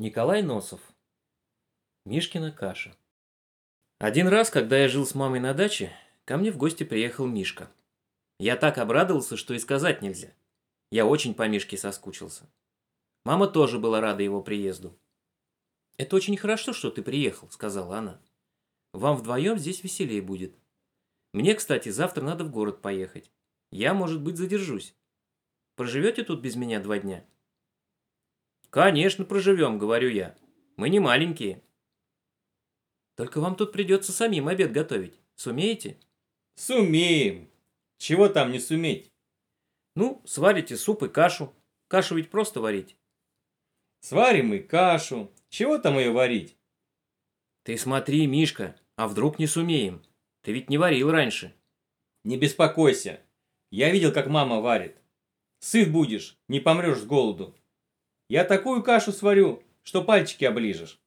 Николай Носов. Мишкина каша. Один раз, когда я жил с мамой на даче, ко мне в гости приехал Мишка. Я так обрадовался, что и сказать нельзя. Я очень по Мишке соскучился. Мама тоже была рада его приезду. «Это очень хорошо, что ты приехал», — сказала она. «Вам вдвоем здесь веселее будет. Мне, кстати, завтра надо в город поехать. Я, может быть, задержусь. Проживете тут без меня 2 дня?» «Конечно, проживем», — говорю я. «Мы не маленькие». «Только вам тут придется самим обед готовить. Сумеете?» Сумеем. Чего там не суметь? «Ну, сварите суп и кашу. Кашу ведь просто варить». Сварим и кашу. Чего там ее варить? «Ты смотри, Мишка, а вдруг не сумеем? Ты ведь не варил раньше». Не беспокойся. Я видел, как мама варит. Сыт будешь, не помрешь с голоду. Я такую кашу сварю, что пальчики оближешь.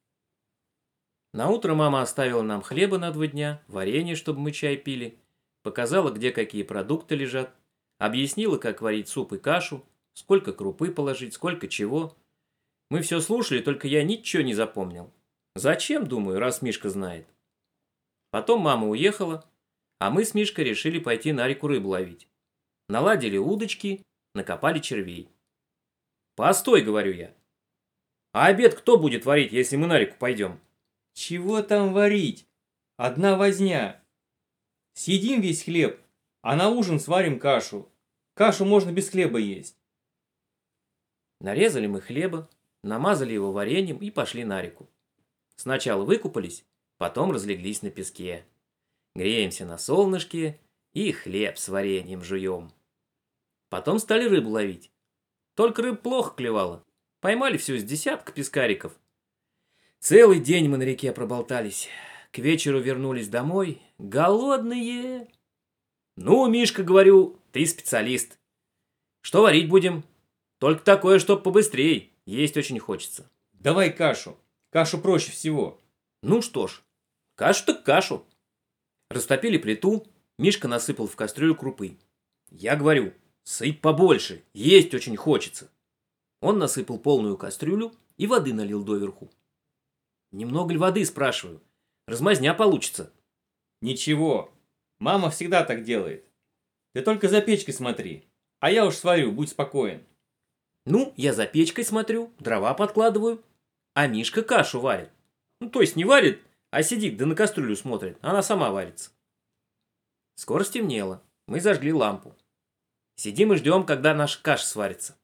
Наутро мама оставила нам хлеба на 2 дня, варенье, чтобы мы чай пили, показала, где какие продукты лежат, объяснила, как варить суп и кашу, сколько крупы положить, сколько чего. Мы все слушали, только я ничего не запомнил. Зачем, думаю, раз Мишка знает. Потом мама уехала, а мы с Мишкой решили пойти на реку рыбу ловить. Наладили удочки, накопали червей. «Постой», — говорю я. «А обед кто будет варить, если мы на реку пойдем?» Чего там варить? Одна возня. Съедим весь хлеб, а на ужин сварим кашу. Кашу можно без хлеба есть. Нарезали мы хлеба, намазали его вареньем и пошли на реку. Сначала выкупались, потом разлеглись на песке. Греемся на солнышке и хлеб с вареньем жуем. Потом стали рыбу ловить. Только рыб плохо клевала. Поймали всего с десятка пескариков. Целый день мы на реке проболтались. К вечеру вернулись домой, голодные. «Ну, Мишка, говорю, ты специалист. Что варить будем? Только такое, чтоб побыстрей. Есть очень хочется». Давай кашу. Кашу проще всего. Ну что ж, кашу так кашу. Растопили плиту, Мишка насыпал в кастрюлю крупы. Я говорю, сыпь побольше, есть очень хочется. Он насыпал полную кастрюлю и воды налил доверху. «Немного ли воды?» – спрашиваю. «Размазня получится». Ничего. Мама всегда так делает. Ты только за печкой смотри. А я уж сварю, будь спокоен. Ну, я за печкой смотрю, дрова подкладываю, а Мишка кашу варит. Ну, то есть не варит, а сидит да на кастрюлю смотрит, она сама варится. Скоро стемнело, мы зажгли лампу. Сидим и ждем, когда наша каша сварится.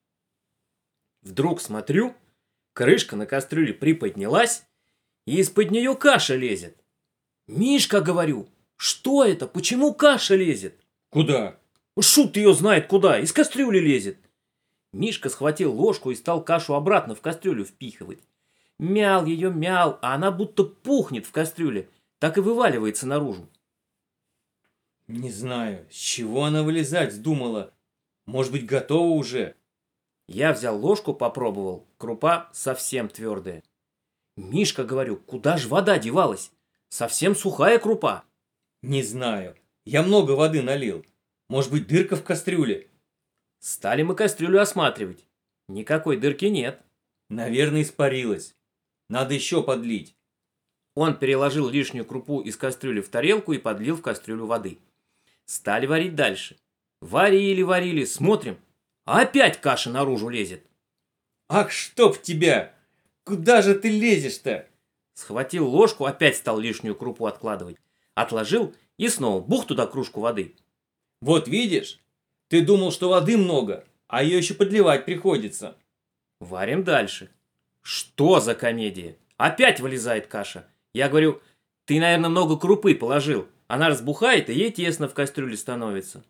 Вдруг смотрю, крышка на кастрюле приподнялась, и из-под нее каша лезет. «Мишка, — говорю, — что это? Почему каша лезет?» Куда? «Шут ее знает куда, из кастрюли лезет». Мишка схватил ложку и стал кашу обратно в кастрюлю впихивать. Мял ее, мял, а она будто пухнет в кастрюле, так и вываливается наружу. Не знаю, с чего она вылезать вздумала. Может быть, готова уже? Я взял ложку, попробовал, крупа совсем твердая. «Мишка, — говорю, — куда ж вода девалась? Совсем сухая крупа». Не знаю. Я много воды налил. Может быть, дырка в кастрюле? Стали мы кастрюлю осматривать. Никакой дырки нет. Наверное, испарилась. Надо еще подлить. Он переложил лишнюю крупу из кастрюли в тарелку и подлил в кастрюлю воды. Стали варить дальше. Варили, смотрим, а опять каша наружу лезет. Ах, чтоб тебя! Куда же ты лезешь-то? Схватил ложку, опять стал лишнюю крупу откладывать. Отложил и снова бух туда кружку воды. Вот видишь? Ты думал, что воды много, а ее еще подливать приходится. Варим дальше. Что за комедия? Опять вылезает каша. Я говорю, ты, наверное, много крупы положил. Она разбухает, и ей тесно в кастрюле становится.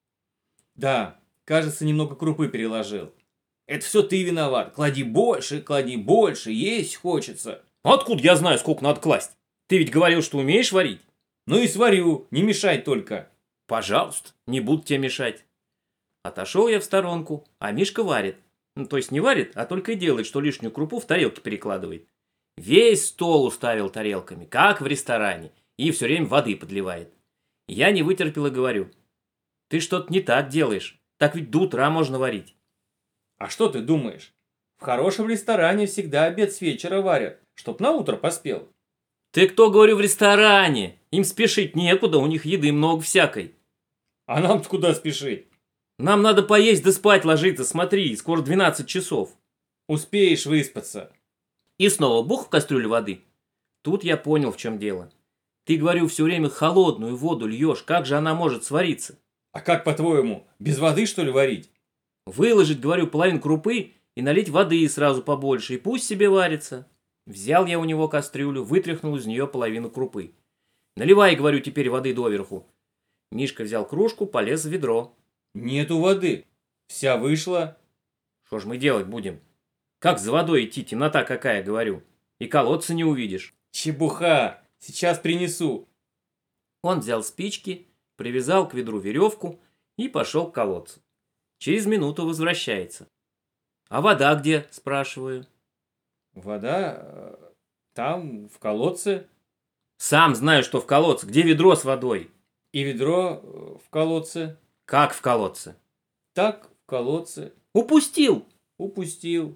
Да, кажется, немного крупы переложил. Это все ты виноват. Клади больше, есть хочется. Откуда я знаю, сколько надо класть? Ты ведь говорил, что умеешь варить? Ну и сварю, не мешай только. Пожалуйста, не буду тебе мешать. Отошел я в сторонку, а Мишка варит. Ну, то есть не варит, а только и делает, что лишнюю крупу в тарелке перекладывает. Весь стол уставил тарелками, как в ресторане, и все время воды подливает. Я не вытерпел и говорю, ты что-то не так делаешь, так ведь до утра можно варить. А что ты думаешь? В В хорошем ресторане всегда обед с вечера варят, чтоб на утро поспел. Ты кто, говорю, в ресторане? Им спешить некуда, у них еды много всякой. А нам-то куда спешить? Нам надо поесть да спать ложиться, смотри, скоро 12 часов. Успеешь выспаться. И снова бух в кастрюлю воды. Тут я понял, в чем дело. Ты, говорю, все время холодную воду льешь, как же она может свариться? А как, по-твоему, без воды, что ли, варить? Выложить, говорю, половину крупы и налить воды сразу побольше, и пусть себе варится. Взял я у него кастрюлю, вытряхнул из нее половину крупы. Наливай, говорю, теперь воды доверху. Мишка взял кружку, полез в ведро. Нету воды. Вся вышла. Что ж мы делать будем? Как за водой идти, темнота какая, говорю. И колодца не увидишь. Чепуха. Сейчас принесу. Он взял спички, привязал к ведру веревку и пошел к колодцу. Через минуту возвращается. «А вода где?» – спрашиваю. Вода там, в колодце. «Сам знаю, что в колодце. Где ведро с водой?» И ведро в колодце. «Как в колодце?» Так, в колодце. «Упустил!» Упустил.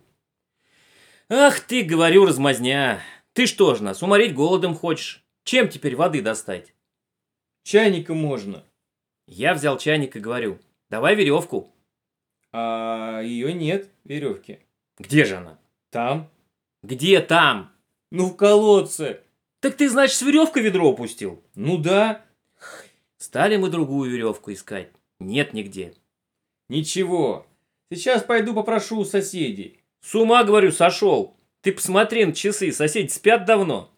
«Ах ты, говорю, размазня! Ты что ж нас, уморить голодом хочешь? Чем теперь воды достать?» Чайником можно. Я взял чайник и говорю: «Давай веревку». А ее нет, веревки. «Где же она?» Там. «Где там?» Ну, в колодце. «Так ты, значит, с веревкой ведро упустил?» Ну да. Стали мы другую веревку искать. Нет нигде. Ничего. Сейчас пойду попрошу у соседей. «С ума, говорю, сошел! Ты посмотри на часы, соседи спят давно!»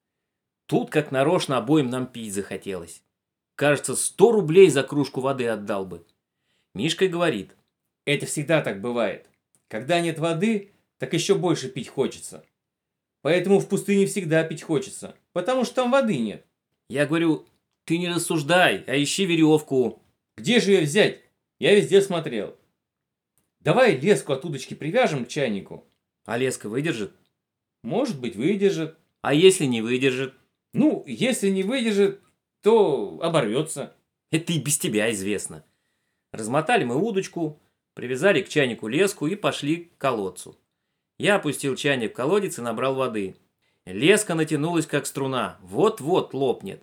Тут как нарочно обоим нам пить захотелось. Кажется, 100 рублей за кружку воды отдал бы. Мишка говорит: Это всегда так бывает. Когда нет воды, так еще больше пить хочется. Поэтому в пустыне всегда пить хочется, потому что там воды нет. я говорю: «Ты не рассуждай, а ищи веревку». Где же ее взять? Я везде смотрел. Давай леску от удочки привяжем к чайнику. А леска выдержит? Может быть, выдержит. А если не выдержит? Ну, если не выдержит, то оборвется. Это и без тебя известно. Размотали мы удочку, привязали к чайнику леску и пошли к колодцу. Я опустил чайник в колодец и набрал воды. Леска натянулась как струна, вот-вот лопнет.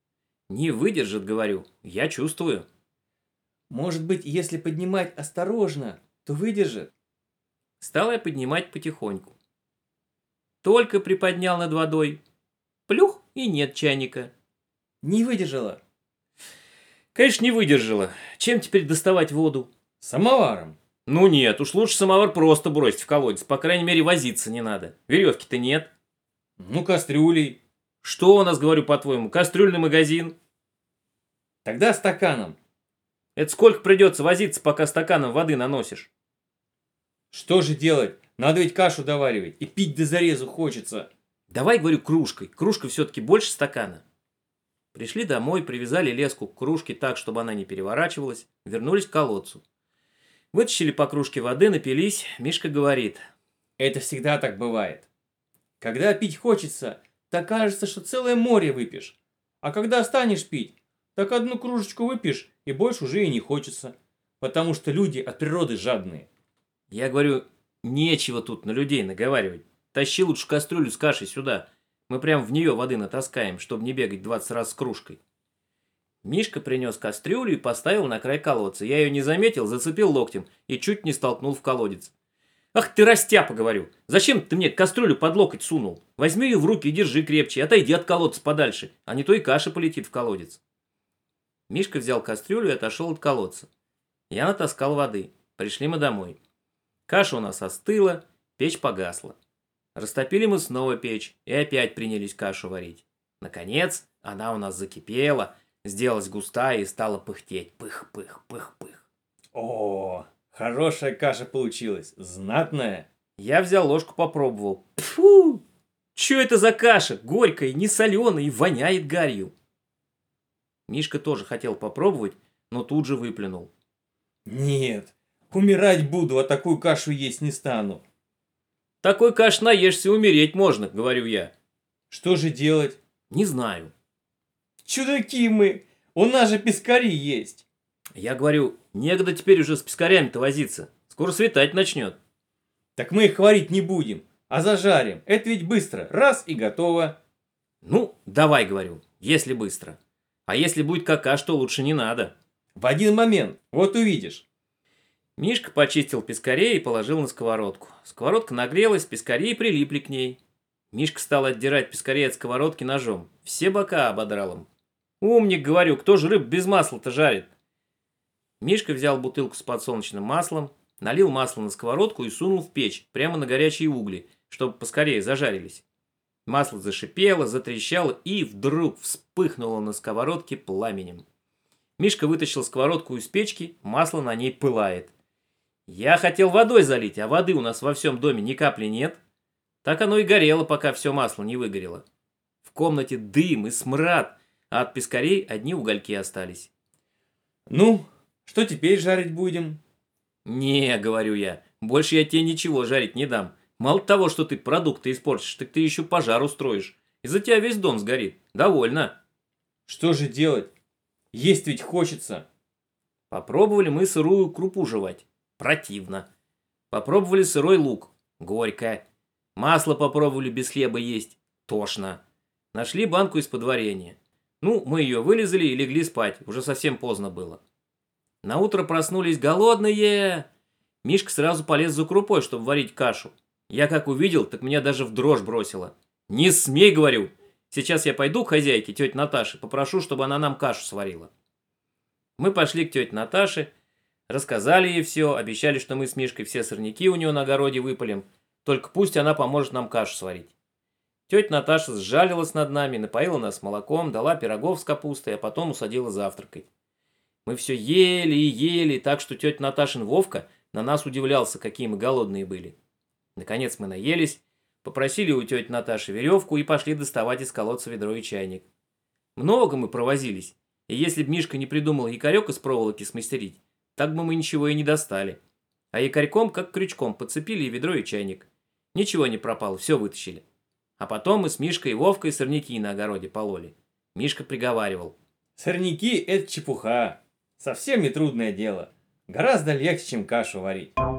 Не выдержит, говорю, я чувствую. Может быть, если поднимать осторожно, то выдержит. Стал я поднимать потихоньку. Только приподнял над водой. Плюх, и нет чайника. Не выдержала. Конечно, не выдержала. Чем теперь доставать воду? Самоваром. Ну нет, уж лучше самовар просто бросить в колодец. По крайней мере, возиться не надо. Веревки-то нет. Ну, кастрюлей. Что у нас, говорю, по-твоему, кастрюльный магазин? Тогда стаканом. Это сколько придется возиться, пока стаканом воды наносишь? Что же делать? Надо ведь кашу доваривать. И пить до зарезу хочется. Давай, говорю, кружкой. Кружка все-таки больше стакана. Пришли домой, привязали леску к кружке так, чтобы она не переворачивалась. Вернулись к колодцу. Вытащили по кружке воды, напились. Мишка говорит: Это всегда так бывает. Когда пить хочется, так кажется, что целое море выпьешь. А когда станешь пить, так одну кружечку выпьешь, и больше уже и не хочется. Потому что люди от природы жадные. Я говорю: нечего тут на людей наговаривать. Тащи лучше кастрюлю с кашей сюда. Мы прям в нее воды натаскаем, чтобы не бегать 20 раз с кружкой. Мишка принес кастрюлю и поставил на край колодца. Я ее не заметил, зацепил локтем и чуть не столкнул в колодец. «Ах ты растяпа, говорю! Зачем ты мне кастрюлю под локоть сунул? Возьми ее в руки и держи крепче, отойди от колодца подальше, а не то и каша полетит в колодец». Мишка взял кастрюлю и отошел от колодца. Я натаскал воды. Пришли мы домой. Каша у нас остыла, печь погасла. Растопили мы снова печь и опять принялись кашу варить. Наконец, она у нас закипела, сделалась густая и стала пыхтеть. Пых-пых-пых-пых. О, хорошая каша получилась. Знатная. Я взял ложку, попробовал. Фу! Чё это за каша? Горькая, не соленая и воняет гарью. Мишка тоже хотел попробовать, но тут же выплюнул. Нет, умирать буду, а такую кашу есть не стану. Такой каш наешься, умереть можно, говорю я. Что же делать? Не знаю. Чудаки мы, у нас же пескари есть. Я говорю: некогда теперь уже с пескарями-то возиться. Скоро светать начнет. Так мы их варить не будем, а зажарим. Это ведь быстро. Раз и готово. Ну, давай, говорю, если быстро. А если будет какаш, то лучше не надо. В один момент. Вот увидишь. Мишка почистил пескарей и положил на сковородку. Сковородка нагрелась, пескари прилипли к ней. Мишка стал отдирать пескарей от сковородки ножом. Все бока ободрал им. Умник, говорю, кто же рыб без масла-то жарит? Мишка взял бутылку с подсолнечным маслом, налил масло на сковородку и сунул в печь, прямо на горячие угли, чтобы поскорее зажарились. Масло зашипело, затрещало и вдруг вспыхнуло на сковородке пламенем. Мишка вытащил сковородку из печки, масло на ней пылает. Я хотел водой залить, а воды у нас во всем доме ни капли нет. Так оно и горело, пока все масло не выгорело. В комнате дым и смрад, а от пескарей одни угольки остались. Ну, что теперь жарить будем? Не, говорю я, больше я тебе ничего жарить не дам. Мало того, что ты продукты испортишь, так ты еще пожар устроишь. Из-за тебя весь дом сгорит. Довольно. Что же делать? Есть ведь хочется. Попробовали мы сырую крупу жевать. Противно. Попробовали сырой лук. Горько. Масло попробовали без хлеба есть. Тошно. Нашли банку из-под варенья. Ну, мы ее вылезали и легли спать. Уже совсем поздно было. Наутро проснулись голодные. Мишка сразу полез за крупой, чтобы варить кашу. Я как увидел, так меня даже в дрожь бросило. Не смей, говорю. Сейчас я пойду к хозяйке, тете Наташе, попрошу, чтобы она нам кашу сварила. Мы пошли к тете Наташе, рассказали ей все, обещали, что мы с Мишкой все сорняки у нее на огороде выпалим, только пусть она поможет нам кашу сварить. Тетя Наташа сжалилась над нами, напоила нас молоком, дала пирогов с капустой, а потом усадила завтракать. Мы все ели и ели, так что тетя Наташин Вовка на нас удивлялся, какие мы голодные были. Наконец мы наелись, попросили у тети Наташи веревку и пошли доставать из колодца ведро и чайник. Много мы провозились, и если б Мишка не придумал якорек из проволоки смастерить, так бы мы ничего и не достали. А якорьком, как крючком, подцепили и ведро, и чайник. Ничего не пропало, все вытащили. А потом мы с Мишкой и Вовкой сорняки на огороде пололи. Мишка приговаривал. Сорняки – это чепуха. Совсем не трудное дело. Гораздо легче, чем кашу варить.